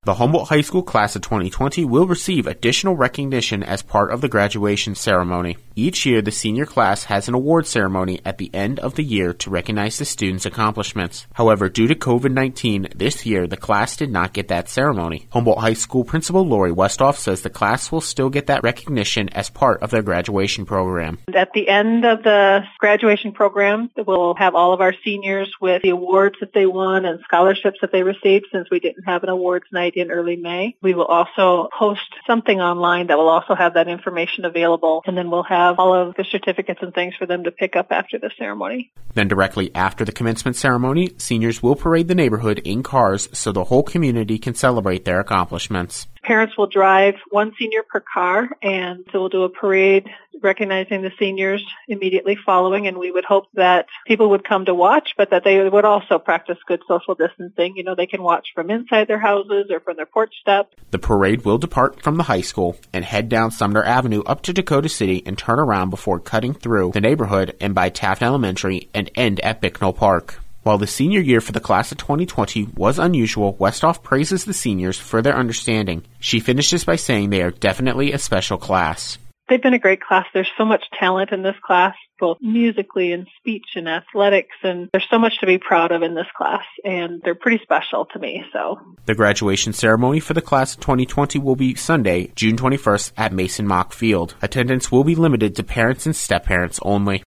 The Humboldt High School class of 2020 will receive additional recognition as part of the graduation ceremony. Each year, the senior class has an award ceremony at the end of the year to recognize the students' accomplishments. However, due to COVID-19, this year the class did not get that ceremony. Humboldt High School Principal Lori Westhoff says the class will still get that recognition as part of their graduation program. At the end of the graduation program, we'll have all of our seniors with the awards that they won and scholarships that they received since we didn't have an awards night in early May. We will also post something online that will also have that information available, and then we'll have all of the certificates and things for them to pick up after the ceremony. Then directly after the commencement ceremony, seniors will parade the neighborhood in cars so the whole community can celebrate their accomplishments. Parents will drive one senior per car, and so we'll do a parade recognizing the seniors immediately following, and we would hope that people would come to watch, but that they would also practice good social distancing. You know, they can watch from inside their houses or from their porch steps. The parade will depart from the high school and head down Sumner Avenue up to Dakota City and turn around before cutting through the neighborhood and by Taft Elementary and end at Bicknell Park. While the senior year for the class of 2020 was unusual, Westhoff praises the seniors for their understanding. She finishes by saying they are definitely a special class. They've been a great class. There's so much talent in this class, both musically and speech and athletics, and there's so much to be proud of in this class, and they're pretty special to me. So the graduation ceremony for the class of 2020 will be Sunday, June 21st at Mason Mock Field. Attendance will be limited to parents and step-parents only.